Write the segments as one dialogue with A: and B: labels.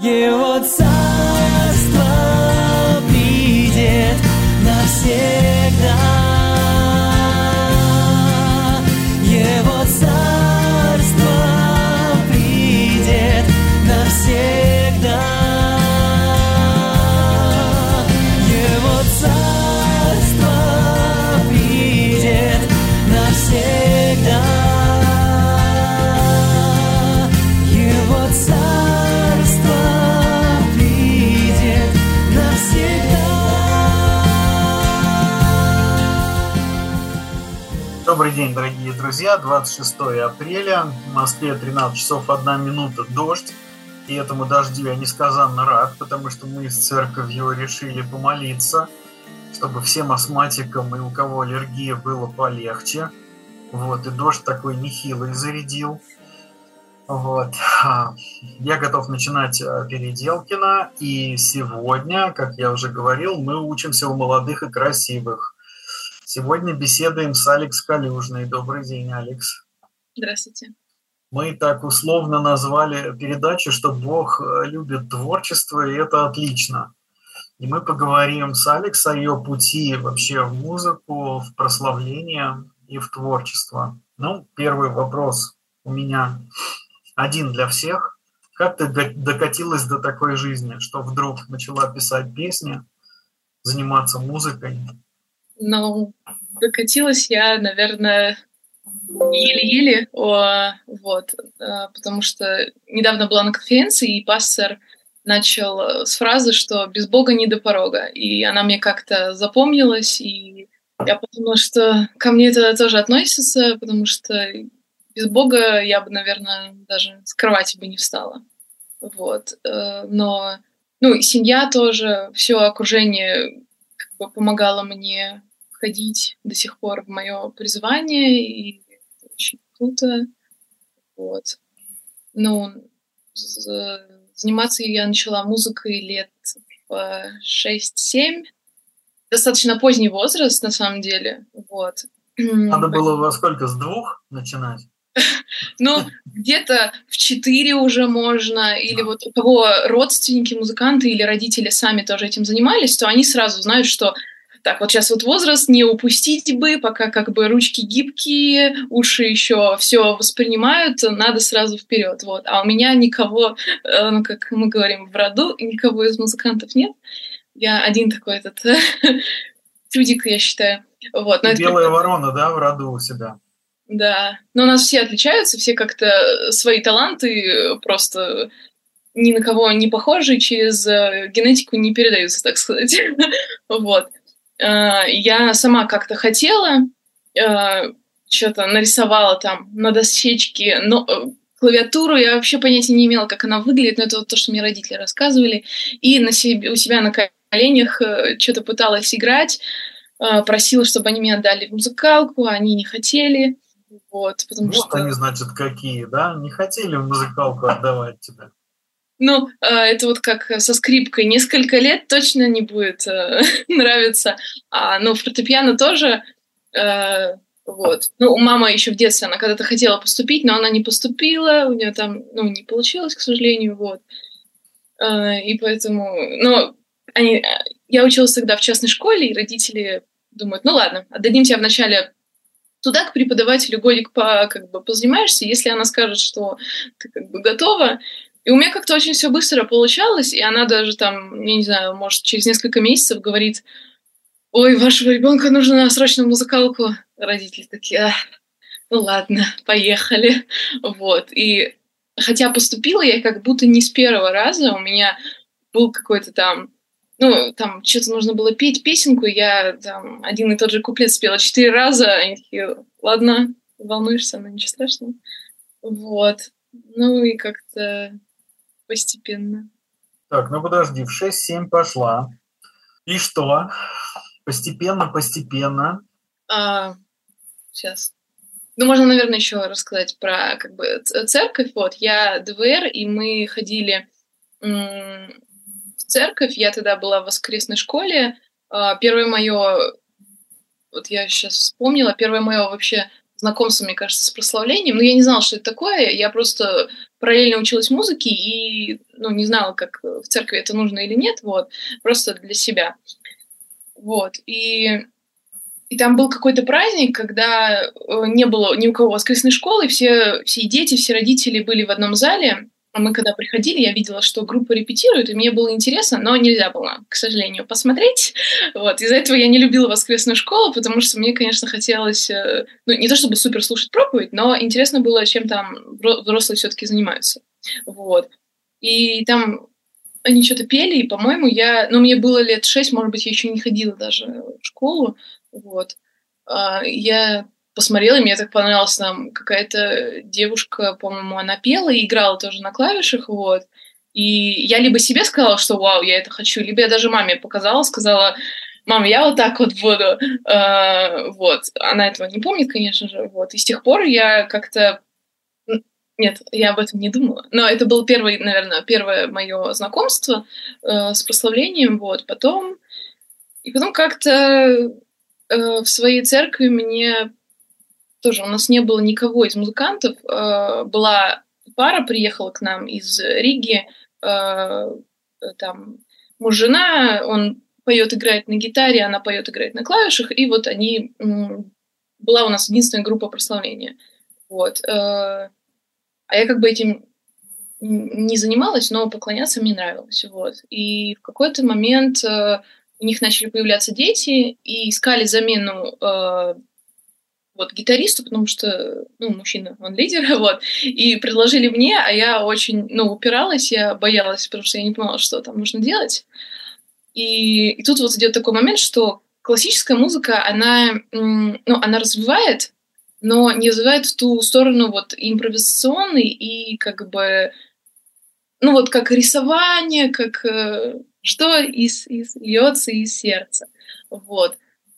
A: Его царство придет навсегда. Его царство придет навсегда. Его царство придет навсегда. Его царство придет навсегда.
B: Добрый день, дорогие друзья. 26 апреля, в Москве 13 часов 1 минута, дождь. И этому дождю я несказанно рад, потому что мы с церковью решили помолиться, чтобы всем астматикам и у кого аллергия было полегче. Вот, и дождь такой нехилый зарядил. Вот. Я готов начинать Переделкино. И сегодня, как я уже говорил, мы учимся у молодых и красивых. Сегодня беседуем с Алекс Калюжной. Добрый день, Алекс.
C: Здравствуйте.
B: Мы так условно назвали передачу, что Бог любит творчество, и это отлично. И мы поговорим с Алекс о ее пути вообще в музыку, в прославление и в творчество. Ну, первый вопрос у меня один для всех. Как ты докатилась до такой жизни, что вдруг начала писать песни, заниматься музыкой?
C: Ну, докатилась я, наверное, еле-еле, потому что недавно была на конференции, и пастор начал с фразы, что без Бога не до порога. И она мне как-то запомнилась, и я подумала, что ко мне это тоже относится, потому что без Бога я бы, наверное, даже с кровати бы не встала. Вот. Но, и семья тоже, все окружение как бы помогало мне входить до сих пор в мое призвание, и это очень круто. Вот. Заниматься я начала музыкой лет в 6-7. Достаточно поздний возраст, на самом деле. Вот.
B: Надо было во сколько, с 2 начинать?
C: Где-то в 4 уже можно, или вот у кого родственники музыканты или родители сами тоже этим занимались, то они сразу знают, что так, вот сейчас вот возраст, не упустить бы, пока как бы ручки гибкие, уши еще все воспринимают, надо сразу вперед. Вот. А у меня никого, как мы говорим, в роду, никого из музыкантов нет. Я один такой чудик, я считаю. Вот.
B: Белая ворона, да, в роду у себя?
C: Да. Но у нас все отличаются, все как-то свои таланты просто ни на кого не похожи, через генетику не передаются, так сказать. Вот. Я сама как-то хотела, что-то нарисовала там на дощечке, но клавиатуру я вообще понятия не имела, как она выглядит, но это вот то, что мне родители рассказывали, и у себя на коленях что-то пыталась играть, просила, чтобы они меня отдали в музыкалку, они не хотели, вот, потому
B: вот
C: что...
B: они, значит, какие, да? Не хотели в музыкалку отдавать тебя.
C: Это вот как со скрипкой. Несколько лет точно не будет нравиться. Фортепиано тоже. Вот. Мама еще в детстве, она когда-то хотела поступить, но она не поступила. У нее там, не получилось, к сожалению. Вот. И поэтому... Я училась тогда в частной школе, и родители думают, ладно, отдадим тебя вначале туда, к преподавателю, годик позанимаешься. Если она скажет, что ты готова... И у меня как-то очень все быстро получалось, и она даже там, я не знаю, может, через несколько месяцев говорит: ой, вашего ребенка нужно срочно в музыкалку. Родители такие: ладно, поехали. Вот. И хотя поступила я как будто не с первого раза, у меня был какой-то там что-то нужно было петь песенку, и я там один и тот же куплет спела 4 раза, они такие: ладно, волнуешься, но ничего страшного. Вот. И как-то постепенно.
B: Так, подожди, в 6-7 пошла. И что? Постепенно.
C: Сейчас. Можно, наверное, еще рассказать про церковь. Вот, я ДВР, и мы ходили в церковь. Я тогда была в воскресной школе. Первое мое, вот я сейчас вспомнила, первое мое вообще знакомство, мне кажется, с прославлением. Но я не знала, что это такое. Я просто параллельно училась музыке и, не знала, как в церкви это нужно или нет. Вот. Просто для себя. Вот. И там был какой-то праздник, когда не было ни у кого воскресной школы, все дети, все родители были в одном зале. А мы, когда приходили, я видела, что группа репетирует, и мне было интересно, но нельзя было, к сожалению, посмотреть. Вот. Из-за этого я не любила воскресную школу, потому что мне, конечно, хотелось, не то чтобы супер слушать проповедь, но интересно было, чем там взрослые все-таки занимаются. Вот. И там они что-то пели, и, по-моему, мне было лет 6, может быть, я еще не ходила даже в школу. Вот. Я посмотрела, и мне так понравилась там какая-то девушка, по-моему, она пела и играла тоже на клавишах, вот. И я либо себе сказала, что вау, я это хочу, либо я даже маме показала, сказала: мам, я вот так вот буду. Вот. Она этого не помнит, конечно же, вот. И с тех пор я как-то... Нет, я об этом не думала. Но это было первое мое знакомство с прославлением, вот. Потом как-то в своей церкви тоже у нас не было никого из музыкантов. Была пара, приехала к нам из Риги. Там муж, жена, он поет, играет на гитаре, она поет, играет на клавишах. И вот была у нас единственная группа прославления. Вот. А я как бы этим не занималась, но поклоняться мне нравилось. Вот. И в какой-то момент у них начали появляться дети и искали замену гитаристу, потому что, мужчина, он лидер, вот, и предложили мне, а я очень, упиралась, я боялась, потому что я не понимала, что там нужно делать. И тут вот идет такой момент, что классическая музыка, она развивает, но не развивает в ту сторону вот импровизационной и как бы, как рисование, как что льется из сердца. Вот.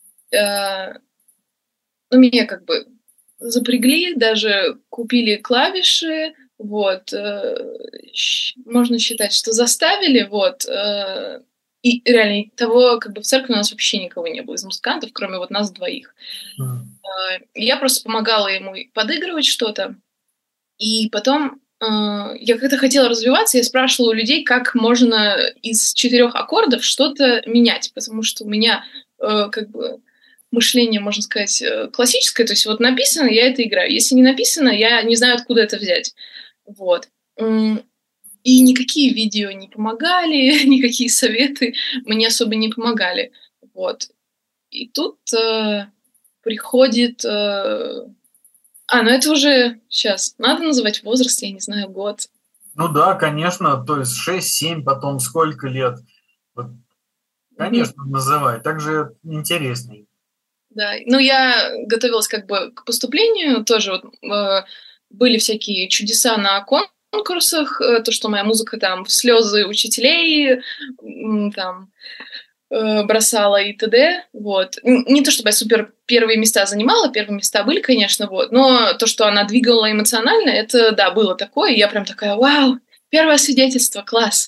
C: Меня как бы запрягли, даже купили клавиши, вот, можно считать, что заставили, вот, и реально того, как бы в церкви у нас вообще никого не было из музыкантов, кроме вот нас двоих. Я просто помогала ему подыгрывать что-то, и потом я как-то хотела развиваться, я спрашивала у людей, как можно из 4 аккордов что-то менять, потому что у меня как бы мышление, можно сказать, классическое, то есть вот написано, я это играю. Если не написано, я не знаю, откуда это взять. Вот. И никакие видео не помогали, никакие советы мне особо не помогали. Вот. И тут приходит... это уже сейчас. Надо называть возраст, я не знаю, год.
B: Ну да, конечно, то есть 6-7, потом сколько лет. Вот, конечно, называй, так же интересней.
C: Да, я готовилась как бы к поступлению, тоже вот, были всякие чудеса на конкурсах, то, что моя музыка там в слезы учителей там бросала и т.д. Вот. Не то, чтобы я супер первые места занимала, первые места были, конечно, вот, но то, что она двигала эмоционально, это, да, было такое, и я прям такая: вау, первое свидетельство, класс.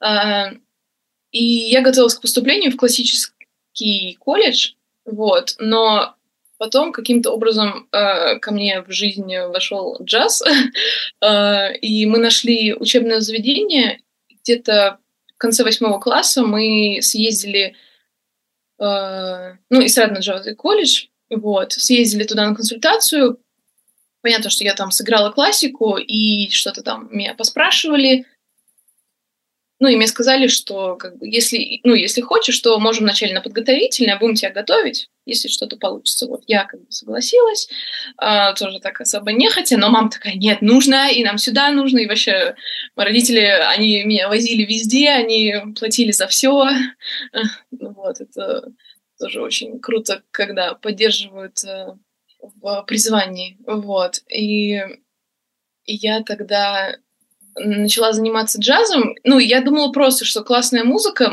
C: И я готовилась к поступлению в классический колледж, вот, но потом каким-то образом ко мне в жизнь вошел джаз, и мы нашли учебное заведение. Где-то в конце 8 класса мы съездили, эстрадно-джазовый колледж, вот, съездили туда на консультацию. Понятно, что я там сыграла классику, и что-то там меня поспрашивали. И мне сказали, что как бы, если хочешь, то можем вначале на подготовительное, будем тебя готовить, если что-то получится. Вот я как бы согласилась, тоже так особо нехотя, но мама такая: нет, нужно, и нам сюда нужно, и вообще мои родители, они меня возили везде, они платили за все. Вот, это тоже очень круто, когда поддерживают в призвании. Вот, и я тогда начала заниматься джазом. Я думала просто, что классная музыка.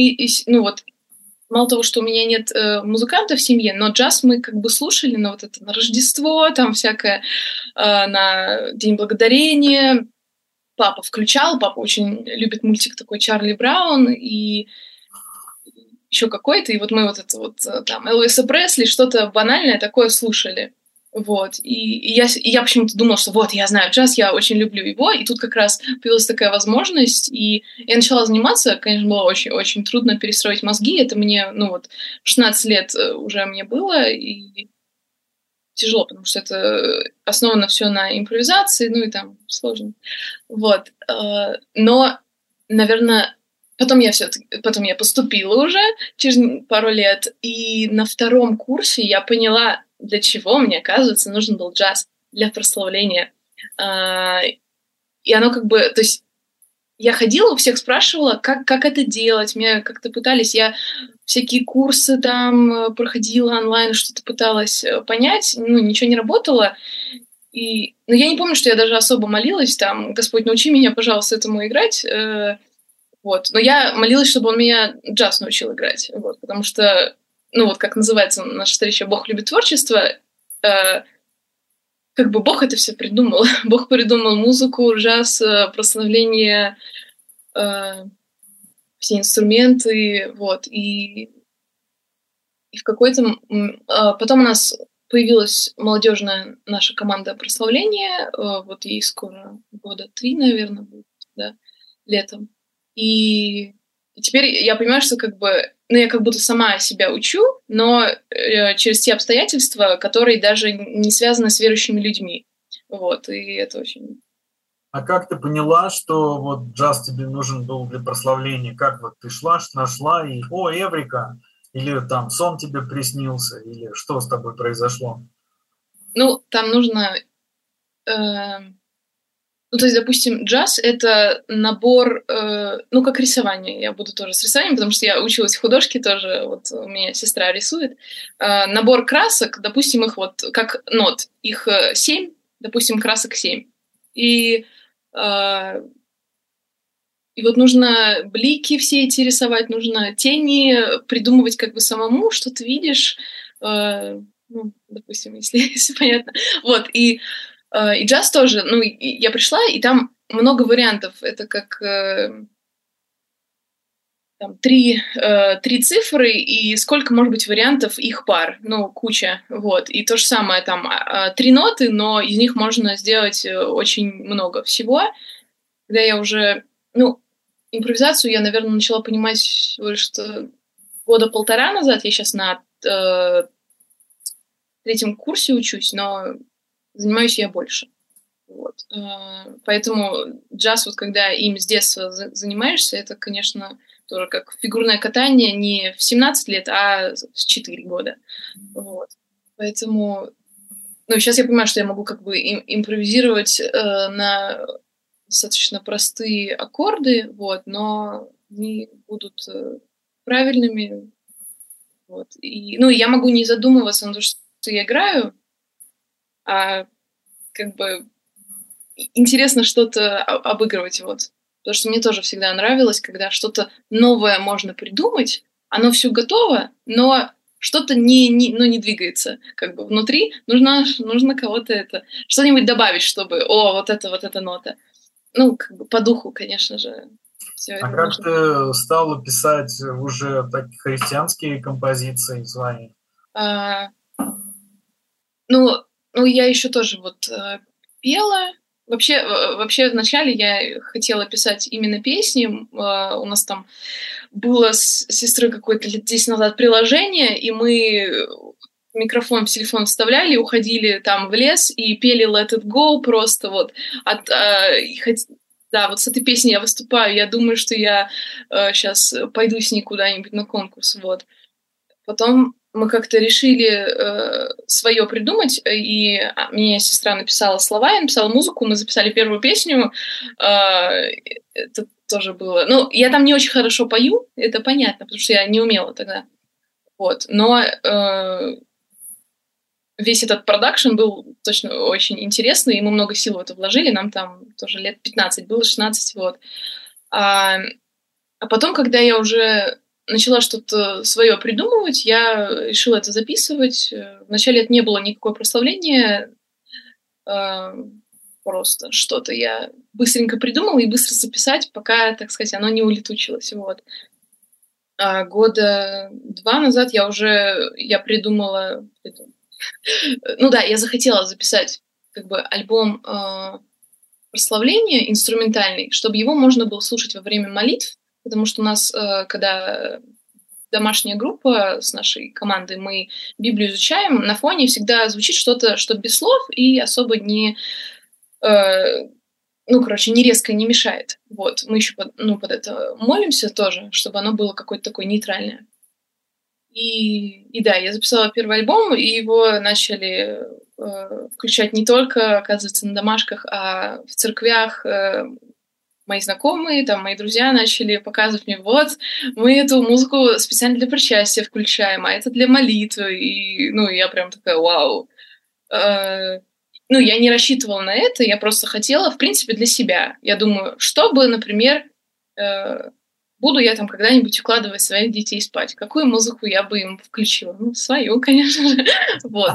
C: Мало того, что у меня нет музыкантов в семье, но джаз мы как бы слушали на Рождество, там всякое, на День Благодарения. Папа включал, папа очень любит мультик такой Чарли Браун и еще какой-то, и вот мы там Элвиса Пресли, что-то банальное такое слушали. Вот, и я почему-то думала, что вот, я знаю джаз, я очень люблю его, и тут как раз появилась такая возможность, и я начала заниматься, конечно, было очень-очень трудно перестроить мозги, это мне, 16 лет уже мне было, и тяжело, потому что это основано все на импровизации, и там сложно, вот, но, наверное, потом я поступила уже через пару лет, и на 2 курсе я поняла, для чего мне, оказывается, нужен был джаз для прославления. И оно то есть я ходила, у всех спрашивала, как это делать, мне как-то пытались, я всякие курсы там проходила онлайн, что-то пыталась понять, ничего не работало. Но я не помню, что я даже особо молилась, там, Господь, научи меня, пожалуйста, этому играть, вот. Но я молилась, чтобы он меня джаз научил играть, вот, потому что, как называется наша встреча «Бог любит творчество», Бог это все придумал. Бог придумал музыку, джаз, прославление, все инструменты, вот. И в какой-то... Потом у нас появилась молодежная наша команда прославления, вот ей скоро 3 года, наверное, будет, да, летом. И теперь я понимаю, что я как будто сама себя учу, но через те обстоятельства, которые даже не связаны с верующими людьми. Вот, и это очень...
B: А как ты поняла, что вот джаз тебе нужен был для прославления? Как вот ты шла, нашла и Эврика? Или там сон тебе приснился? Или что с тобой произошло?
C: Там нужно... то есть, допустим, джаз — это набор, как рисование. Я буду тоже с рисованием, потому что я училась в художке тоже, вот у меня сестра рисует. Набор красок, допустим, их вот как нот, их 7, допустим, красок 7. И вот нужно блики все эти рисовать, нужно тени придумывать самому, что ты видишь, допустим, если понятно. Вот, и джаз тоже, я пришла, и там много вариантов. Это как там 3 цифры, и сколько может быть вариантов их пар, куча, вот. И то же самое, там 3 ноты, но из них можно сделать очень много всего. Когда я уже, импровизацию я, наверное, начала понимать что 1.5 года назад. Я сейчас на 3 курсе учусь, но занимаюсь я больше. Вот. Поэтому джаз, вот когда им с детства занимаешься, это, конечно, тоже как фигурное катание не в 17 лет, а с 4 года. Вот. Поэтому... сейчас я понимаю, что я могу импровизировать на достаточно простые аккорды, вот, но они будут правильными. Вот. И, я могу не задумываться на то, что я играю, а интересно что-то обыгрывать, вот. Потому что мне тоже всегда нравилось, когда что-то новое можно придумать, оно все готово, но что-то не двигается. Внутри нужно кого-то что-нибудь добавить, чтобы, вот эта нота. По духу, конечно же. Всё это
B: как
C: нужно.
B: ты стала писать уже такие христианские композиции свои?
C: Я еще тоже пела. Вообще вначале я хотела писать именно песни. У нас там было с сестрой какое-то лет 10 назад приложение, и мы микрофон в телефон вставляли, уходили там в лес и пели Let It Go просто вот. Да, вот с этой песней я выступаю. Я думаю, что я сейчас пойду с ней куда-нибудь на конкурс. Вот. Потом мы как-то решили свое придумать, и мне сестра написала слова, я написала музыку, мы записали первую песню. Это тоже было... я там не очень хорошо пою, это понятно, потому что я не умела тогда. Вот. Но весь этот продакшн был точно очень интересный, и мы много сил в это вложили, нам там тоже лет 15 было, 16, вот. А потом, когда я уже начала что-то свое придумывать, я решила это записывать. Вначале это не было никакое прославление, просто что-то я быстренько придумала и быстро записать, пока, так сказать, оно не улетучилось. Вот. 2 года назад я придумала Ну да, я захотела записать как бы альбом прославления инструментальный, чтобы его можно было слушать во время молитв, потому что у нас, когда домашняя группа с нашей командой, мы Библию изучаем, на фоне всегда звучит что-то, что без слов и особо не, не резко не мешает. Вот. Мы еще под это молимся тоже, чтобы оно было какое-то такое нейтральное. И да, я записала первый альбом, и его начали включать не только, оказывается, на домашках, а в церквях. Мои знакомые, там, мои друзья начали показывать мне, вот, мы эту музыку специально для причастия включаем, а это для молитвы. И, я прям такая, вау. Я не рассчитывала на это, я просто хотела, в принципе, для себя. Я думаю, чтобы, например, буду я там когда-нибудь укладывать своих детей спать, какую музыку я бы им включила? Свою, конечно же. Вот.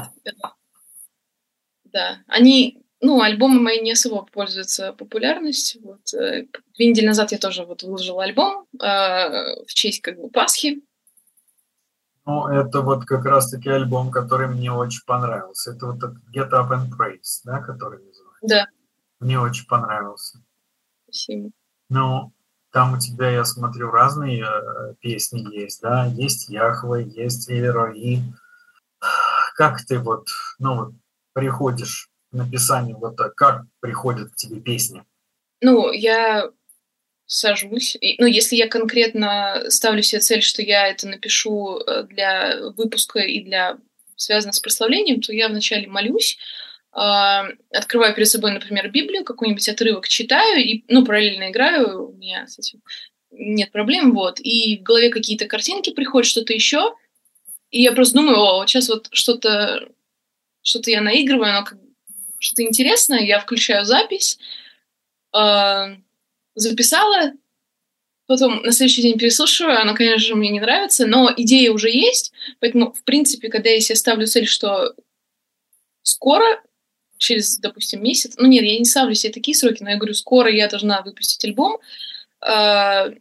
C: Да. Альбомы мои не особо пользуются популярностью. Вот. 2 недели назад я тоже выложила альбом в честь Пасхи.
B: Это как раз-таки альбом, который мне очень понравился. Это Get Up and Praise, да, который называется?
C: Да.
B: Мне очень понравился.
C: Спасибо.
B: Там у тебя, я смотрю, разные песни есть, да? Есть Яхве, есть Эль-Рой. Как ты приходишь к написанию, как приходят к тебе песни?
C: Я сажусь. Если я конкретно ставлю себе цель, что я это напишу для выпуска и для связано с прославлением, то я вначале молюсь, открываю перед собой, например, Библию, какой-нибудь отрывок читаю и, параллельно играю, у меня с этим нет проблем, вот. И в голове какие-то картинки приходят, что-то еще, и я просто думаю, сейчас что-то я наигрываю, оно что-то интересное, я включаю запись, записала, потом на следующий день переслушиваю, оно, конечно же, мне не нравится, но идея уже есть, поэтому, в принципе, когда я себе ставлю цель, что скоро, через, допустим, месяц, нет, я не ставлю себе такие сроки, но я говорю, скоро я должна выпустить альбом, то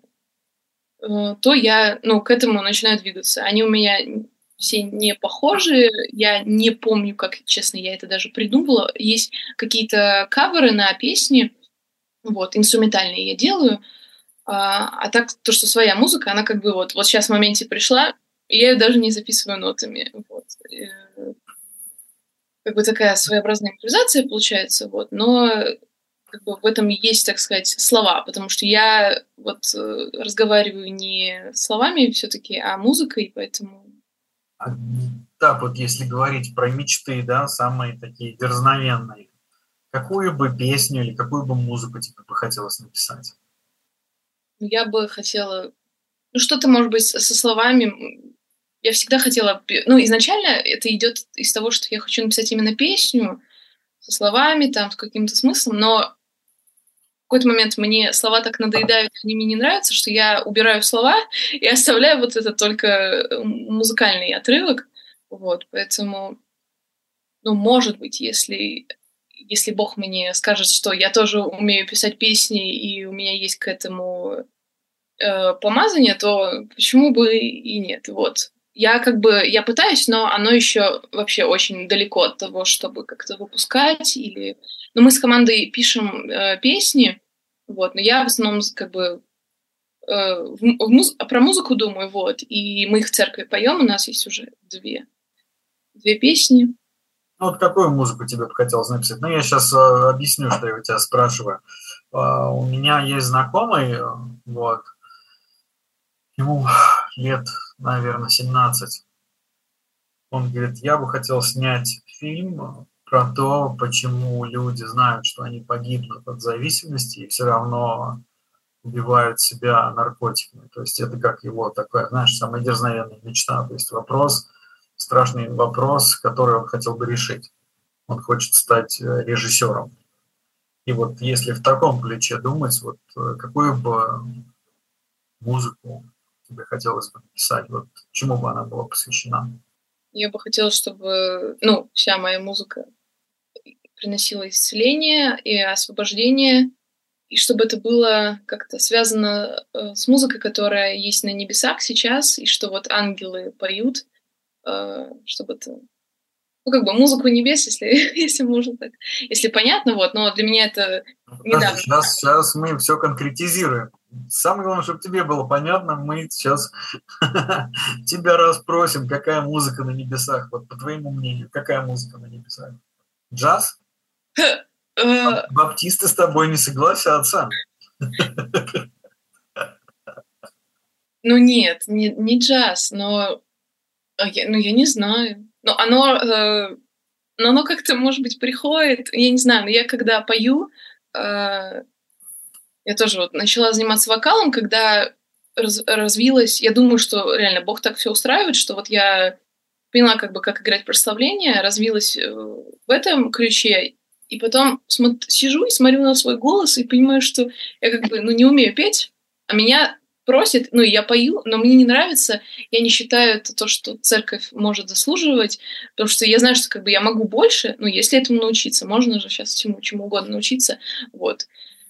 C: я, к этому начинаю двигаться. Они у меня все не похожи, я не помню, как, честно, я это даже придумала. Есть какие-то каверы на песни, инструментальные я делаю, а так, то, что своя музыка, она вот сейчас в моменте пришла, и я ее даже не записываю нотами, такая своеобразная импровизация получается, но в этом есть, так сказать, слова, потому что я разговариваю не словами все-таки, а музыкой, поэтому...
B: Так если говорить про мечты, да, самые такие дерзновенные, какую бы песню или какую бы музыку тебе бы хотелось написать?
C: Я бы хотела... что-то, может быть, со словами... Я всегда хотела... изначально это идет из того, что я хочу написать именно песню со словами, там, с каким-то смыслом, но в какой-то момент мне слова так надоедают, они мне не нравятся, что я убираю слова и оставляю это только музыкальный отрывок. Поэтому, может быть, если Бог мне скажет, что я тоже умею писать песни, и у меня есть к этому помазание, то почему бы и нет, Я я пытаюсь, но оно еще вообще очень далеко от того, чтобы как-то выпускать или... мы с командой пишем песни, но я в основном про музыку думаю, и мы их в церкви поем, у нас есть уже две песни.
B: Какую музыку тебе бы хотелось написать? Я сейчас объясню, что я у тебя спрашиваю. У меня есть знакомый, ему лет, наверное, 17. Он говорит, я бы хотел снять фильм про то, почему люди знают, что они погибнут от зависимости и все равно убивают себя наркотиками. То есть это как его такая, самая дерзновенная мечта. То есть страшный вопрос, который он хотел бы решить. Он хочет стать режиссером. И если в таком ключе думать, какую бы музыку тебе хотелось бы написать, чему бы она была посвящена?
C: Я бы хотела, чтобы, вся моя музыка приносила исцеление и освобождение, и чтобы это было как-то связано с музыкой, которая есть на небесах сейчас, и что ангелы поют, чтобы это ну, как бы музыку небес, если, если можно так, если понятно, вот, но для меня это недавно.
B: Сейчас мы все конкретизируем. Самое главное, чтобы тебе было понятно, мы сейчас тебя расспросим, какая музыка на небесах. Вот по твоему мнению, какая музыка на небесах? Джаз? Баптисты с тобой не согласятся.
C: Ну нет, не джаз, но я не знаю. Но оно как-то, может быть, приходит, я не знаю, но я когда пою, я тоже вот начала заниматься вокалом, когда развилась, я думаю, что реально Бог так все устраивает, что вот я поняла, как бы, как играть прославление, развилась в этом ключе, и потом сижу и смотрю на свой голос и понимаю, что я как бы, не умею петь, а меня просят, я пою, но мне не нравится, я не считаю это то, что церковь может заслуживать, потому что я знаю, что как бы я могу больше, если этому научиться, можно же сейчас чему угодно научиться, вот.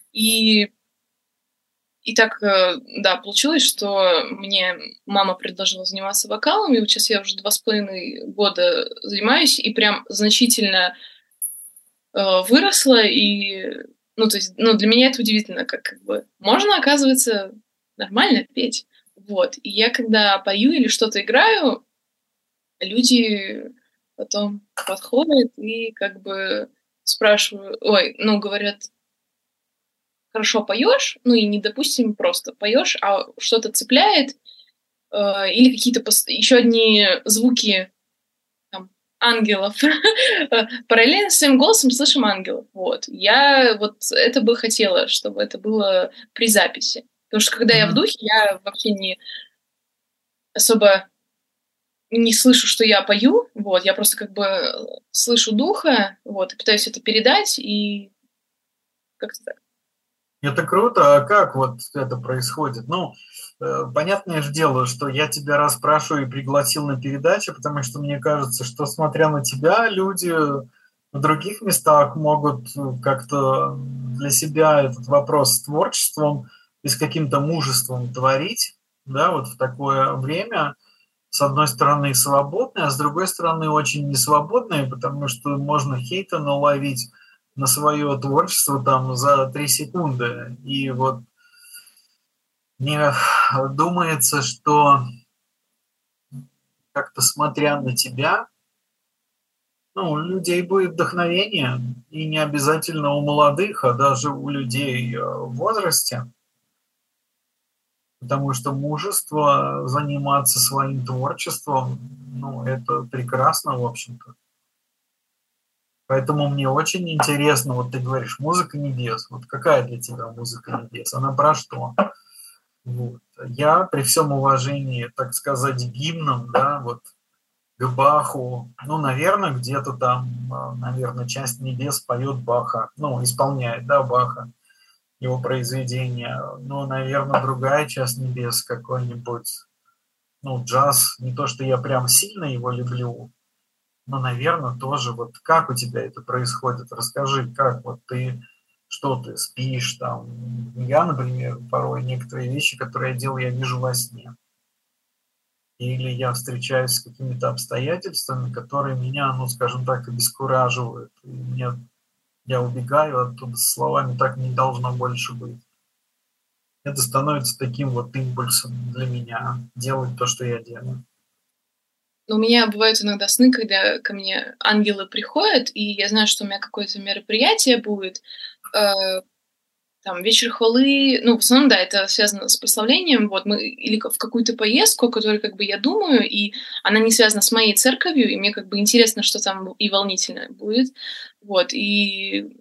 C: И так, да, получилось, что мне мама предложила заниматься вокалом, и вот сейчас я уже 2,5 года занимаюсь, и прям значительно выросла, и, то есть, для меня это удивительно, как бы можно, оказывается, нормально петь, вот. И я, когда пою или что-то играю, люди потом подходят и как бы спрашивают, говорят, хорошо поешь, и не, допустим, просто поешь, а что-то цепляет, или какие-то еще одни звуки там, ангелов. Параллельно с своим голосом слышим ангелов. Вот. Я вот это бы хотела, чтобы это было при записи. Потому что когда я в духе, я вообще не особо не слышу, что я пою. Вот. Я просто как бы слышу духа, вот, и пытаюсь это передать, и как-то так.
B: Это круто, а как вот это происходит? Понятное же дело, что я тебя расспрашиваю и пригласил на передачу, потому что мне кажется, что, смотря на тебя, люди в других местах могут как-то для себя этот вопрос с творчеством и с каким-то мужеством творить, да, вот в такое время, с одной стороны, свободное, а с другой стороны, очень несвободное, потому что можно хейта наловить на свое творчество там за 3 секунды. И вот мне думается, что как-то смотря на тебя, у людей будет вдохновение, и не обязательно у молодых, а даже у людей в возрасте. Потому что мужество заниматься своим творчеством, это прекрасно, в общем-то. Поэтому мне очень интересно, вот ты говоришь, музыка небес. Вот какая для тебя музыка небес? Она про что? Вот. Я при всем уважении, так сказать, гимном, да, вот к Баху, наверное, где-то там, часть небес поет Баха, исполняет, да, Баха, его произведения. Наверное, другая часть небес какой-нибудь, джаз. Не то, что я прям сильно его люблю, но, наверное, тоже вот как у тебя это происходит? Расскажи, как вот что ты спишь там? Я, например, порой некоторые вещи, которые я делаю, я вижу во сне. Или я встречаюсь с какими-то обстоятельствами, которые меня, скажем так, обескураживают. И я убегаю оттуда со словами «так не должно больше быть». Это становится таким вот импульсом для меня делать то, что я делаю.
C: У меня бывают иногда сны, когда ко мне ангелы приходят, и я знаю, что у меня какое-то мероприятие будет, там, вечер хвалы, в основном, да, это связано с прославлением, вот, мы или в какую-то поездку, о которой, как бы, я думаю, и она не связана с моей церковью, и мне, как бы, интересно, что там и волнительно будет, вот, и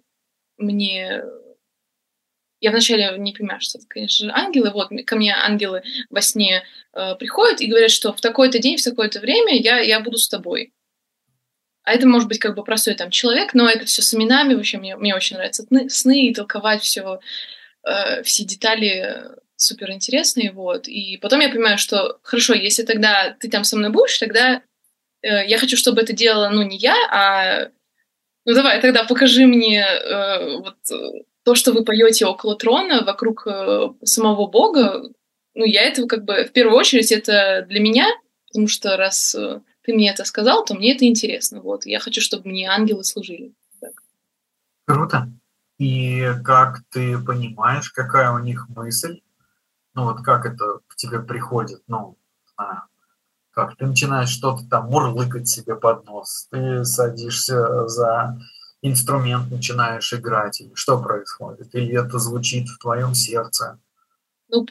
C: я вначале не понимаю, что это, конечно же, ангелы. Вот, ко мне ангелы во сне приходят и говорят, что в такой-то день, в такое-то время я буду с тобой. А это может быть как бы простой там человек, но это все с именами. Вообще мне очень нравятся сны и толковать все детали супер интересные. Вот. И потом я понимаю, что хорошо, если тогда ты там со мной будешь, тогда я хочу, чтобы это делала, не я, а давай, тогда покажи мне то, что вы поете около трона, вокруг самого Бога, я этого как бы, в первую очередь, это для меня, потому что раз ты мне это сказал, то мне это интересно. Вот. Я хочу, чтобы мне ангелы служили. Так.
B: Круто. И как ты понимаешь, какая у них мысль? Ну вот как это к тебе приходит? Ну, не знаю, как ты начинаешь что-то там мурлыкать себе под нос, ты садишься за инструмент, начинаешь играть, или что происходит? Или это звучит в твоем сердце?
C: Ну,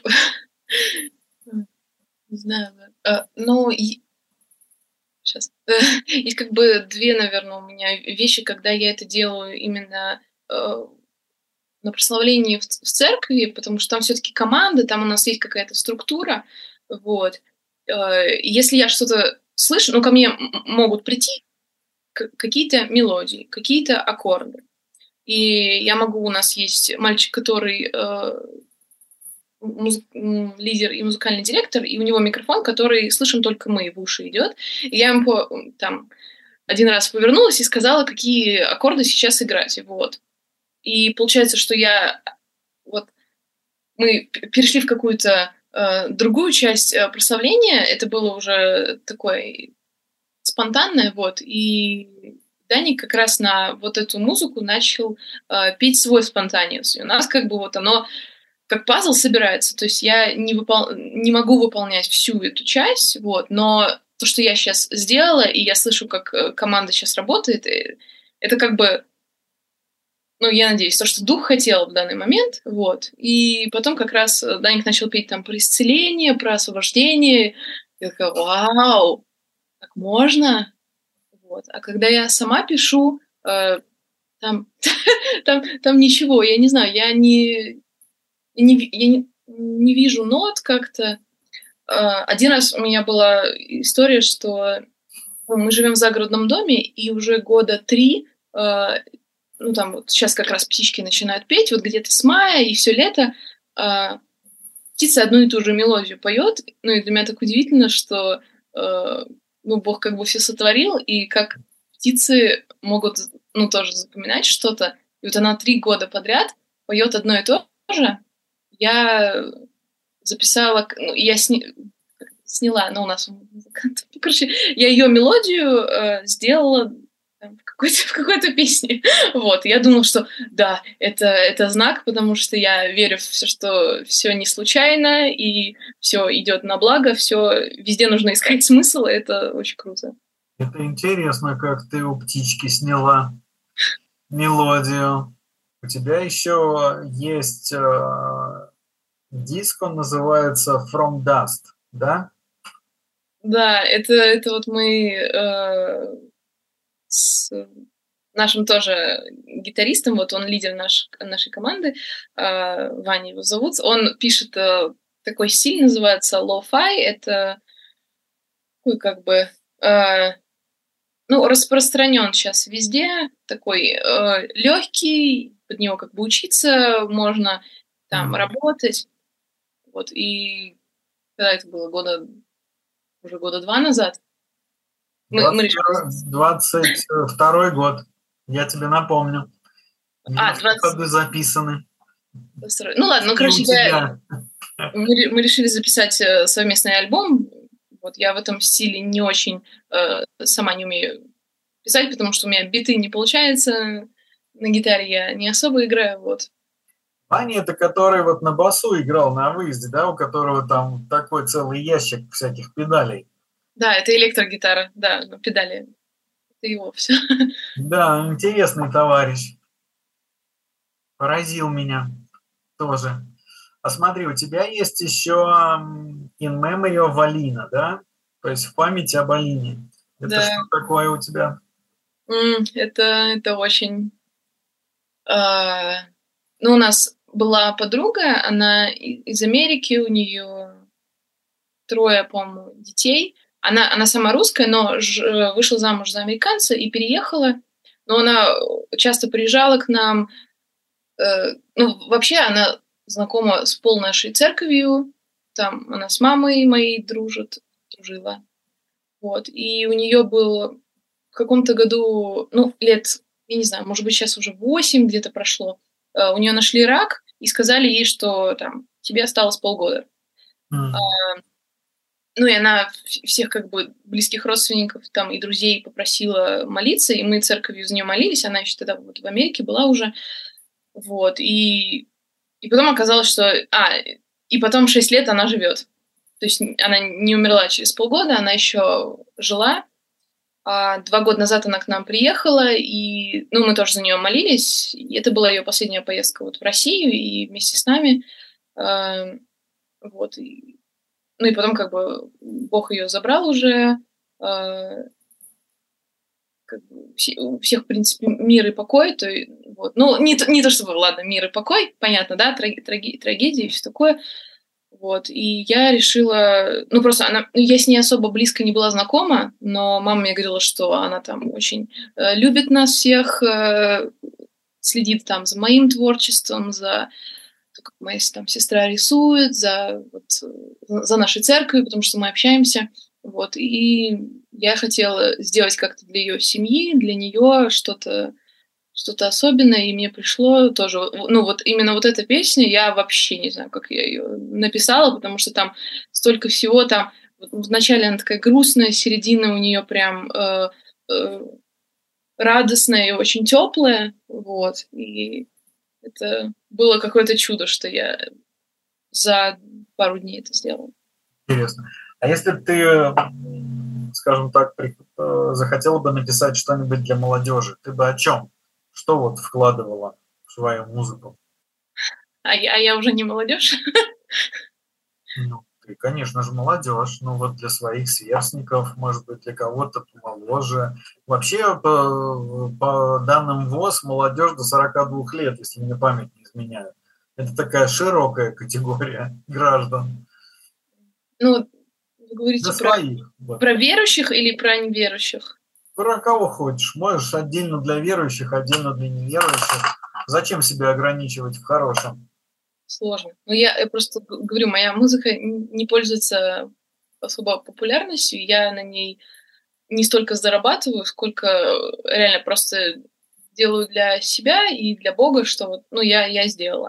C: не знаю. Ну, сейчас. Есть как бы две, наверное, у меня вещи, когда я это делаю именно на прославлении в церкви, потому что там все-таки команда, там у нас есть какая-то структура, вот. Если я что-то слышу, ну, ко мне могут прийти какие-то мелодии, какие-то аккорды. И я могу, у нас есть мальчик, который лидер и музыкальный директор, и у него микрофон, который слышим только мы, в уши идет. И я ему там один раз повернулась и сказала, какие аккорды сейчас играть. Вот. И получается, что мы перешли в какую-то другую часть прославления. Это было уже такое спонтанное, вот. И Даник как раз на вот эту музыку начал петь свой спонтаниус. И у нас как бы вот оно как пазл собирается. То есть я не могу выполнять всю эту часть, вот, но то, что я сейчас сделала, и я слышу, как команда сейчас работает, это как бы, ну, я надеюсь, то, что дух хотел в данный момент, вот. И потом как раз Даник начал петь там про исцеление, про освобождение. Я такая, вау, так можно? Вот. А когда я сама пишу, там ничего, я не знаю, я не вижу нот как-то. Один раз у меня была история, что мы живем в загородном доме, и уже года 3, ну там вот сейчас как раз птички начинают петь, вот где-то с мая и все лето птица одну и ту же мелодию поет. Ну и для меня так удивительно, что ну, Бог как бы все сотворил, и как птицы могут, ну, тоже запоминать что-то. И вот она 3 года подряд поет одно и то же. Я записала, ну, я сняла, ну, у нас короче, я ее мелодию сделала в какой-то песне. Вот, я думала, что да, это знак, потому что я верю в все, что все не случайно, и все идет на благо, все везде нужно искать смысл, и это очень круто.
B: Это интересно, как ты у птички сняла мелодию. У тебя еще есть диск, он называется From Dust, да?
C: Да, это вот мы с нашим тоже гитаристом, вот он лидер нашей команды, Ваня его зовут, он пишет такой стиль, называется lo-fi, это такой как бы, ну, распространен сейчас везде, такой легкий, под него как бы учиться можно, там, работать, вот, и когда это было, уже года 2 назад, мы решили...
B: 22-й год, я тебе напомню. 20 записаны.
C: Ну ладно, ну короче, мы решили записать совместный альбом. Вот я в этом стиле не очень сама не умею писать, потому что у меня биты не получается. На гитаре я не особо играю, вот.
B: Ваня, это который вот на басу играл на выезде, да, у которого там такой целый ящик всяких педалей.
C: Да, это электрогитара, да, педали. Это его все.
B: Да, интересный товарищ. Поразил меня тоже. А смотри, у тебя есть еще In Memory of Alina, да? То есть в память об Алине. Это да. Что такое у тебя?
C: Это очень... Ну, у нас была подруга, она из Америки, у нее 3, по-моему, детей. Она сама русская, но вышла замуж за американца и переехала. Но она часто приезжала к нам. Ну, вообще, она знакома с пол нашей церковью. Там она с мамой моей дружила. Вот. И у нее было в каком-то году, ну, лет, я не знаю, может быть, сейчас уже 8 где-то прошло. У нее нашли рак и сказали ей, что там тебе осталось полгода. Ну, и она всех как бы близких родственников там и друзей попросила молиться, и мы церковью за нее молились. Она еще тогда вот в Америке была уже. Вот. И потом оказалось, что... и потом 6 лет она живет. То есть она не умерла через полгода, она еще жила. 2 года назад она к нам приехала, и мы тоже за нее молились. И это была ее последняя поездка вот в Россию, и вместе с нами. Вот. И потом как бы Бог ее забрал уже. Как бы у всех, в принципе, мир и покой. Вот. Ну, не то чтобы, ладно, мир и покой, понятно, да, трагедии и все такое. Вот, и я решила, просто я с ней особо близко не была знакома, но мама мне говорила, что она там очень любит нас всех, следит там за моим творчеством, за то, как моя там сестра рисует, за нашей церковью, потому что мы общаемся, вот, и я хотела сделать как-то для ее семьи, для нее что-то особенное, и мне пришло тоже, вот именно вот эта песня, я вообще не знаю, как я ее написала, потому что там столько всего, там вначале она такая грустная, середина у нее прям радостная и очень теплая, вот, и это было какое-то чудо, что я за пару дней это сделала.
B: Интересно. А если ты, скажем так, захотела бы написать что-нибудь для молодежи, ты бы о чем? Что вот вкладывала в свою музыку?
C: А я уже не молодежь?
B: Ну, ты, конечно же, молодежь. Ну, вот для своих сверстников, может быть, для кого-то помоложе. Вообще, по данным ВОЗ, молодежь до 42 лет, если мне память не изменяет. Это такая широкая категория граждан.
C: Ну, вы говорите
B: для своих.
C: Про верующих или про неверующих?
B: Про кого хочешь. Можешь отдельно для верующих, отдельно для неверующих. Зачем себя ограничивать в хорошем?
C: Сложно. Я просто говорю, моя музыка не пользуется особо популярностью. Я на ней не столько зарабатываю, сколько реально просто делаю для себя и для Бога, что я сделала.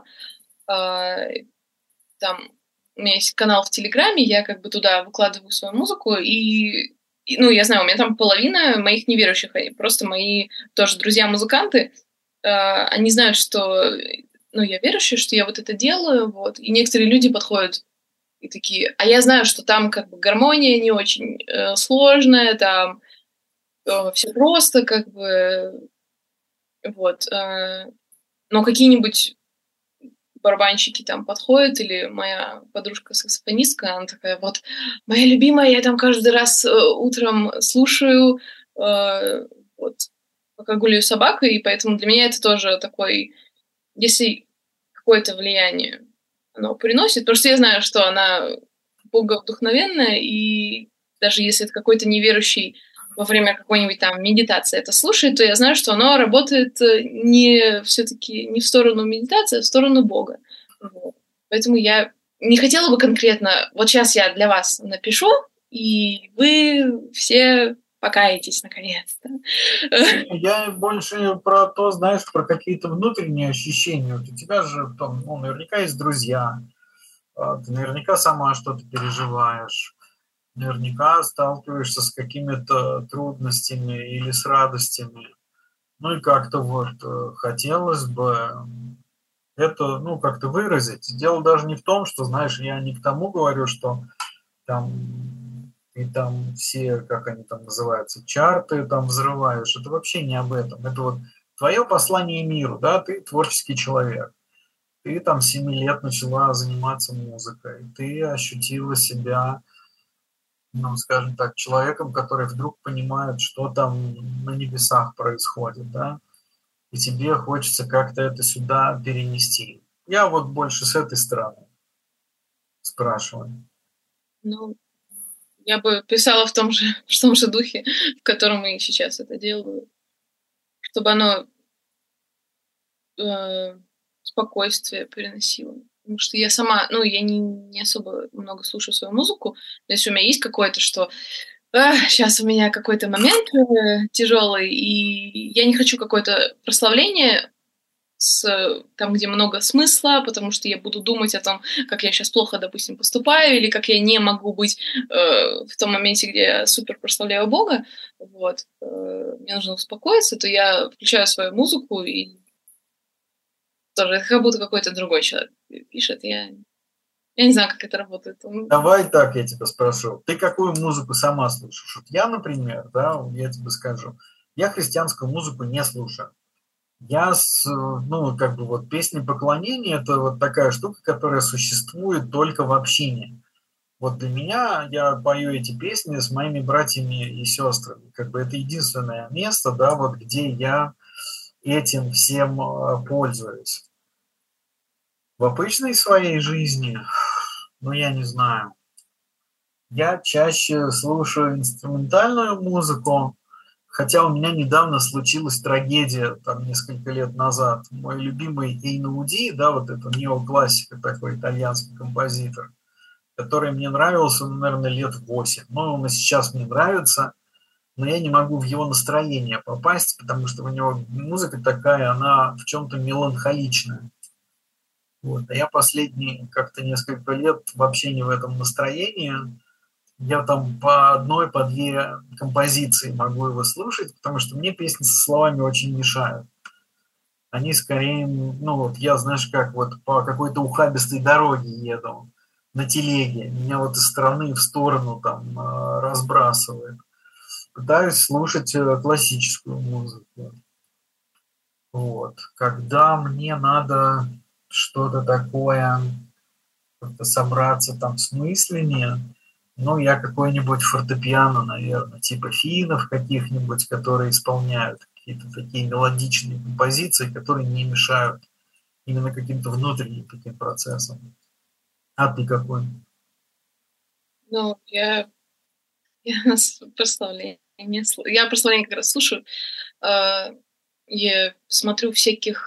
C: Там у меня есть канал в Телеграме, я как бы туда выкладываю свою музыку, и я знаю, у меня там половина моих неверующих, просто мои тоже друзья-музыканты, они знают, что я верующая, что я вот это делаю, вот, и некоторые люди подходят и такие, а я знаю, что там как бы гармония не очень сложная, там все просто, как бы, вот, но какие-нибудь барабанщики там подходят, или моя подружка-саксофонистка, она такая, вот, моя любимая, я там каждый раз утром слушаю, вот, пока гуляю с собакой, и поэтому для меня это тоже такой, если какое-то влияние оно приносит, потому что я знаю, что она боговдухновенная, и даже если это какой-то неверующий во время какой-нибудь там медитации это слушает, то я знаю, что оно работает все-таки не в сторону медитации, а в сторону Бога. Вот. Поэтому я не хотела бы конкретно, вот сейчас я для вас напишу, и вы все покаетесь наконец-то.
B: Я больше про то, знаешь, про какие-то внутренние ощущения. Вот у тебя же там, наверняка есть друзья, ты наверняка сама что-то переживаешь, наверняка сталкиваешься с какими-то трудностями или с радостями. Ну и как-то вот хотелось бы это, как-то выразить. Дело даже не в том, что, знаешь, я не к тому говорю, что там и там все, как они там называются, чарты там взрываешь. Это вообще не об этом. Это вот твое послание миру, да, ты творческий человек. Ты там 7 лет начала заниматься музыкой. Ты ощутила себя, скажем так, человеком, который вдруг понимает, что там на небесах происходит, да, и тебе хочется как-то это сюда перенести. Я вот больше с этой стороны спрашиваю.
C: Я бы писала в том же духе, в котором и сейчас это делаю, чтобы оно спокойствие приносило. Потому что я сама, я не особо много слушаю свою музыку, но если у меня есть какое-то, что сейчас у меня какой-то момент тяжелый, и я не хочу какое-то прославление там, где много смысла, потому что я буду думать о том, как я сейчас плохо, допустим, поступаю, или как я не могу быть в том моменте, где я супер прославляю Бога, вот, мне нужно успокоиться, то я включаю свою музыку, и тоже это как будто какой-то другой человек пишет. Я не знаю, как это работает.
B: Давай так я тебя спрошу. Ты какую музыку сама слушаешь? Вот я, например, да, я тебе скажу, я христианскую музыку не слушаю. Как бы вот песни поклонения – это вот такая штука, которая существует только в общине. Вот для меня, я пою эти песни с моими братьями и сестрами. Как бы это единственное место, да, вот где я этим всем пользуюсь. В обычной своей жизни, я не знаю, я чаще слушаю инструментальную музыку, хотя у меня недавно случилась трагедия, там, несколько лет назад. Мой любимый Эйнауди, да, вот это неоклассика, такой итальянский композитор, который мне нравился, наверное, лет 8. Он и сейчас мне нравится, но я не могу в его настроение попасть, потому что у него музыка такая, она в чем-то меланхоличная. Вот. А я последние как-то несколько лет вообще не в этом настроении. Я там по одной, по две композиции могу его слушать, потому что мне песни со словами очень мешают. Они скорее, я, знаешь, как вот по какой-то ухабистой дороге еду на телеге. Меня вот из стороны в сторону там разбрасывает. Пытаюсь слушать классическую музыку. Вот. Когда мне надо что-то такое, как-то собраться там с мыслями, я какой-нибудь фортепиано, наверное, типа финнов каких-нибудь, которые исполняют какие-то такие мелодичные композиции, которые не мешают именно каким-то внутренним таким процессам. А ты какой?
C: Я прославление как раз слушаю. Я смотрю всяких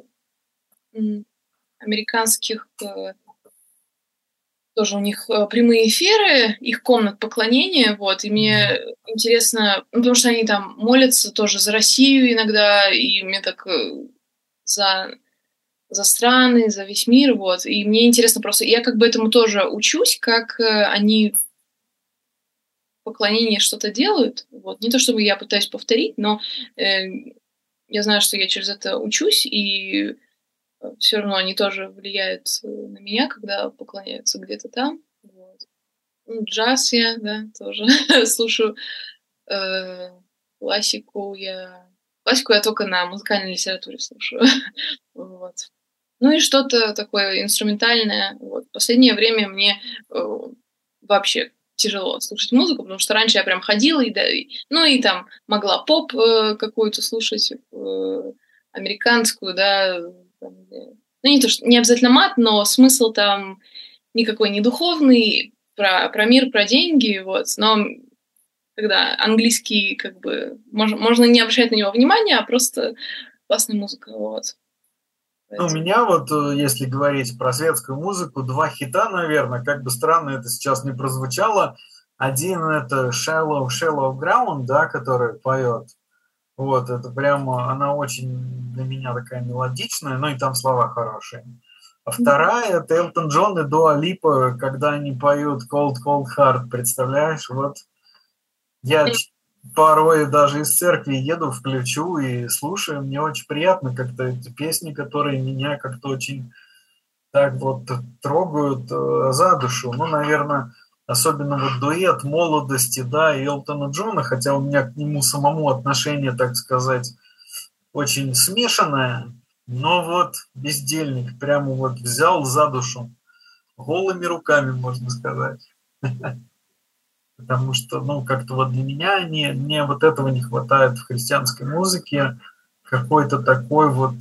C: американских тоже у них прямые эфиры, их комнат поклонения, вот, и мне интересно, потому что они там молятся тоже за Россию иногда, и мне так за страны, за весь мир, вот, и мне интересно просто, я как бы этому тоже учусь, как они в поклонении что-то делают, вот, не то чтобы я пытаюсь повторить, но я знаю, что я через это учусь, и все равно они тоже влияют на меня, когда поклоняются где-то там. Вот. Джаз я, да, тоже слушаю. Классику я только на музыкальной литературе слушаю. Вот. И что-то такое инструментальное. Вот. В последнее время мне вообще тяжело слушать музыку, потому что раньше я прям ходила и там могла поп какую-то слушать, американскую, да, не обязательно мат, но смысл там никакой не духовный, про мир, про деньги, вот, но когда английский, как бы, можно не обращать на него внимания, а просто классная музыка, вот.
B: У меня вот, если говорить про светскую музыку, 2 хита, наверное, как бы странно это сейчас не прозвучало. Один — это Shallow Ground, да, который поет. Вот, это прямо, она очень для меня такая мелодичная, и там слова хорошие. А вторая — это Элтон Джон и Дуа Липа, когда они поют Cold Cold Heart, представляешь? Вот я порой даже из церкви еду, включу и слушаю, мне очень приятно как-то эти песни, которые меня как-то очень так вот трогают за душу. Наверное, особенно вот дуэт молодости, да, и Элтона Джона, хотя у меня к нему самому отношение, так сказать, очень смешанное, но вот бездельник прямо вот взял за душу голыми руками, можно сказать. Потому что, как-то вот для меня мне вот этого не хватает в христианской музыке, какой-то такой вот,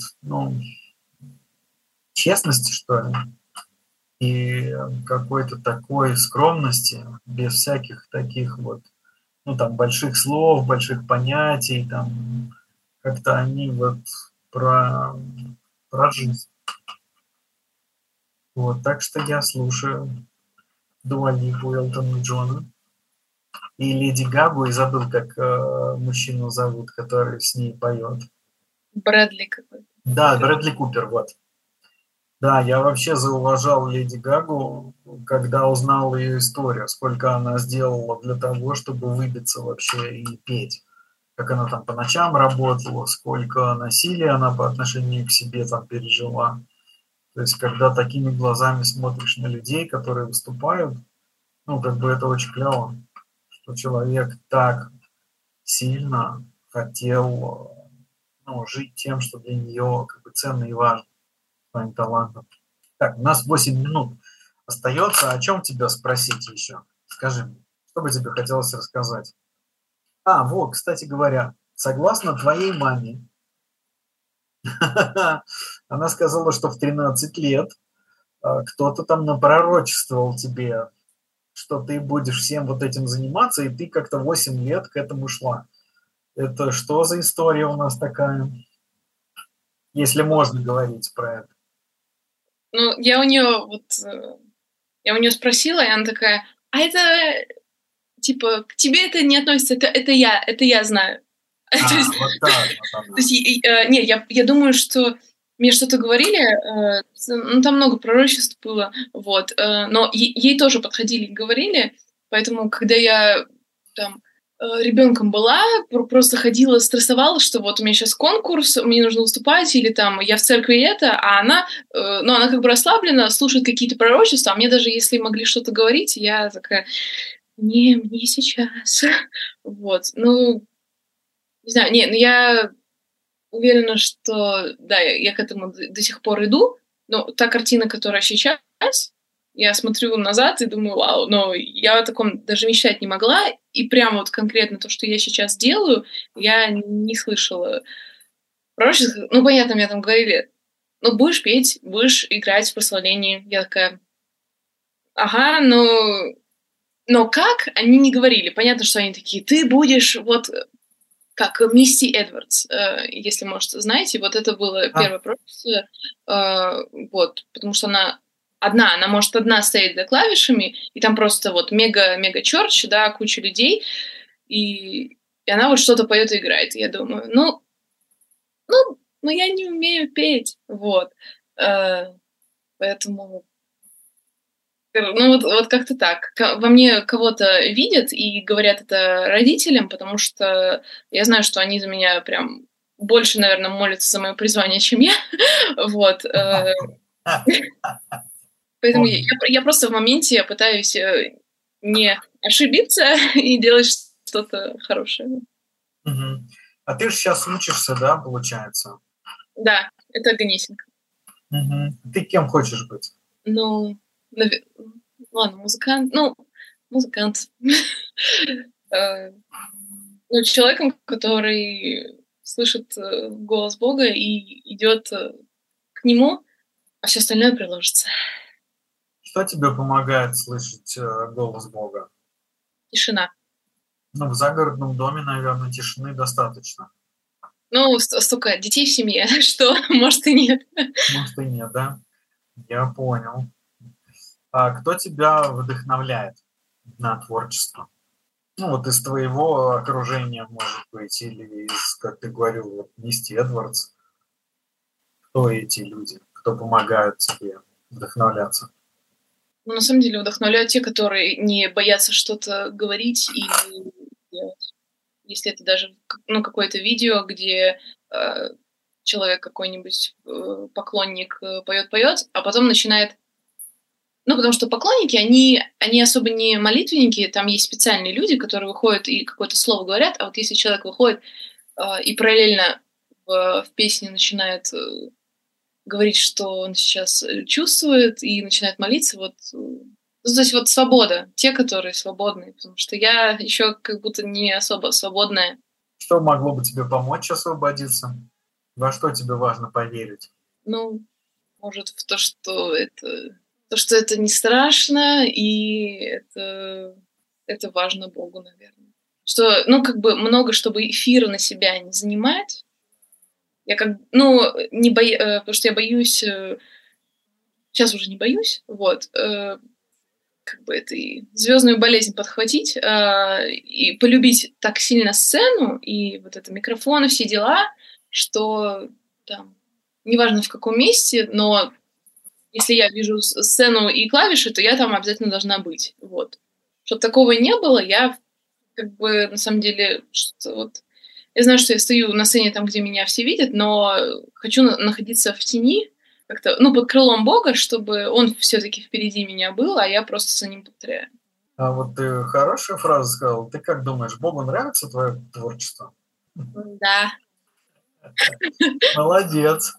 B: честности, что ли, и какой-то такой скромности, без всяких таких вот, там, больших слов, больших понятий, там, как-то они вот про жизнь. Вот, так что я слушаю Дуа Липу, Элтона Джона и Леди Гагу, и забыл, как мужчину зовут, который с ней поет.
C: Брэдли какой-то.
B: Да, Брэдли Купер, вот. Да, я вообще зауважал Леди Гагу, когда узнал ее историю, сколько она сделала для того, чтобы выбиться вообще и петь. Как она там по ночам работала, сколько насилия она по отношению к себе там пережила. То есть, когда такими глазами смотришь на людей, которые выступают, ну, как бы это очень клево, что человек так сильно хотел, ну, жить тем, что для нее как бы ценно и важно, своим талантом. Так, у нас 8 минут остается. О чем тебя спросить еще? Скажи мне, что бы тебе хотелось рассказать? Вот, кстати говоря, согласно твоей маме, она сказала, что в 13 лет кто-то там напророчествовал тебе, что ты будешь всем вот этим заниматься, и ты как-то 8 лет к этому шла. Это что за история у нас такая? Если можно говорить про это.
C: Ну, я у нее спросила, и она такая, а это, типа, к тебе это не относится, это я знаю.
B: Вот так.
C: То есть, нет, я думаю, что мне что-то говорили, ну, там много пророчеств было, вот, но ей тоже подходили и говорили, поэтому, когда я там ребенком была, просто ходила, стрессовала, что вот у меня сейчас конкурс, мне нужно выступать, или там я в церкви а она, ну, она как бы расслаблена, слушает какие-то пророчества, а мне даже если могли что-то говорить, я такая, не сейчас, вот, ну, не знаю, но я уверена, что, да, я к этому до сих пор иду, но та картина, которая сейчас, я смотрю назад и думаю, вау, но я о таком даже мечтать не могла, и прямо вот конкретно то, что я сейчас делаю, я не слышала. Пророчество, ну, понятно, мне там говорили, ну, будешь петь, будешь играть в прославлении. Я такая, ага, но как? Они не говорили. Понятно, что они такие, ты будешь вот как Мисси Эдвардс, если, может, знаете, вот это было первое пророчество, вот, потому что она может одна стоять за клавишами, и там просто вот мега-черч, да, куча людей, и она вот что-то поет и играет. И я думаю, ну, я не умею петь, вот. Поэтому, ну, вот как-то так. Во мне кого-то видят и говорят это родителям, потому что я знаю, что они за меня прям больше, наверное, молятся за мое призвание, чем я, вот. Поэтому я просто в моменте пытаюсь не ошибиться и делать что-то хорошее.
B: Угу. А ты же сейчас учишься, да, получается?
C: Да, это Ганесенко.
B: Угу. Ты кем хочешь быть?
C: Ну, ладно, музыкант. Ну, человеком, который слышит голос Бога и идет к нему, а все остальное приложится.
B: Что тебе помогает слышать голос Бога?
C: Тишина.
B: Ну, в загородном доме, наверное, тишины достаточно.
C: Ну, столько детей в семье, что, может, и нет.
B: Может, и нет, да? Я понял. А кто тебя вдохновляет на творчество? Ну, вот из твоего окружения, может быть, или из, как ты говорил, вот, Мисси Эдвардс. Кто эти люди? Кто помогает тебе вдохновляться?
C: Ну, на самом деле, вдохновляют те, которые не боятся что-то говорить и делать. Если это даже какое-то видео, где человек какой-нибудь поклонник поет, а потом начинает... Ну, потому что поклонники, они особо не молитвенники, там есть специальные люди, которые выходят и какое-то слово говорят, а вот если человек выходит и параллельно в песне начинает говорить, что он сейчас чувствует, и начинает молиться, вот... Ну, то есть вот свобода, те, которые свободные, потому что я еще как будто не особо свободная.
B: Что могло бы тебе помочь освободиться? Во что тебе важно поверить?
C: Ну, может, в то, что это не страшно, и это важно Богу, наверное. Что, ну, как бы много, чтобы эфира на себя не занимать. Я потому что я боюсь, сейчас уже не боюсь, вот, как бы этой звездную болезнь подхватить и полюбить так сильно сцену и вот это микрофон и все дела, что там неважно в каком месте, но если я вижу сцену и клавиши, то я там обязательно должна быть. Вот. Чтобы такого не было, я как бы на самом деле вот я знаю, что я стою на сцене там, где меня все видят, но хочу находиться в тени, как-то, под крылом Бога, чтобы Он все-таки впереди меня был, а я просто за Ним повторяю.
B: А вот ты хорошую фразу сказал. Ты как думаешь, Богу нравится твое творчество?
C: Да.
B: Молодец.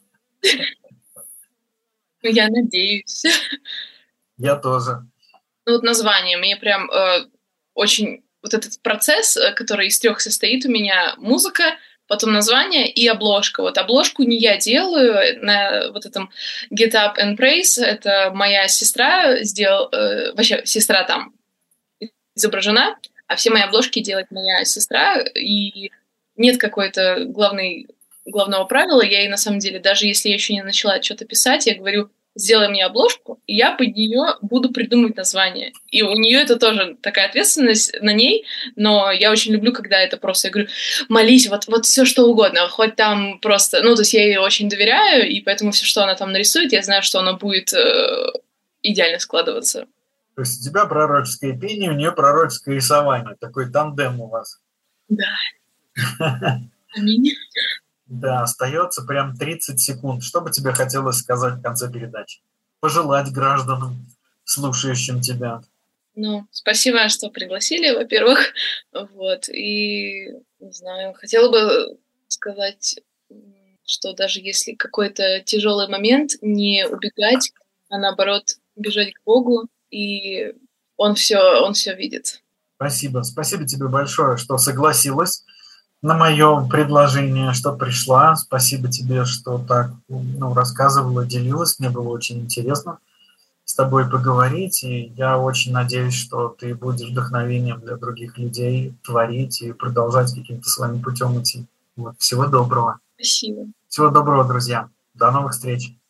C: Я надеюсь.
B: Я тоже.
C: Вот название. Мне прям очень... Вот этот процесс, который из 3 состоит у меня: музыка, потом название и обложка. Вот обложку не я делаю. На вот этом Get Up and Praise это моя сестра сделала... вообще, сестра там изображена, а все мои обложки делает моя сестра, и нет какой-то главного правила. Я ей, на самом деле, даже если я еще не начала что-то писать, я говорю: сделай мне обложку, и я под нее буду придумывать название. И у нее это тоже такая ответственность на ней, но я очень люблю, когда это просто, я говорю: молись, вот все что угодно, хоть там просто... то есть я ей очень доверяю, и поэтому все, что она там нарисует, я знаю, что оно будет идеально складываться.
B: То есть у тебя пророческое пение, у нее пророческое рисование. Такой тандем у вас.
C: Да. Аминь.
B: Да, остается прям 30 секунд. Что бы тебе хотелось сказать в конце передачи? Пожелать гражданам, слушающим тебя?
C: Спасибо, что пригласили, во-первых. Вот. И, не знаю, хотела бы сказать, что даже если какой-то тяжелый момент, не убегать, а наоборот бежать к Богу, и Он все видит.
B: Спасибо. Спасибо тебе большое, что согласилась на мое предложение, что пришла. Спасибо тебе, что так рассказывала, делилась. Мне было очень интересно с тобой поговорить, и я очень надеюсь, что ты будешь вдохновением для других людей творить и продолжать каким-то своим путем идти. Вот. Всего доброго.
C: Спасибо.
B: Всего доброго, друзья. До новых встреч.